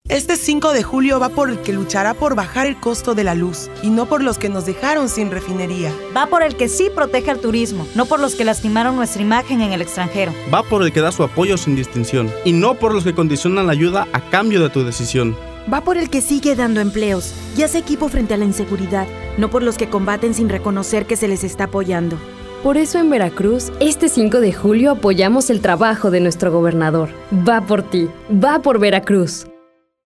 Este 5 de julio va por el que luchará por bajar el costo de la luz y no por los que nos dejaron sin refinería. Va por el que sí protege al turismo, no por los que lastimaron nuestra imagen en el extranjero. Va por el que da su apoyo sin distinción y no por los que condicionan la ayuda a cambio de tu decisión. Va por el que sigue dando empleos y hace equipo frente a la inseguridad, no por los que combaten sin reconocer que se les está apoyando. Por eso en Veracruz, este 5 de julio apoyamos el trabajo de nuestro gobernador. Va por ti, va por Veracruz.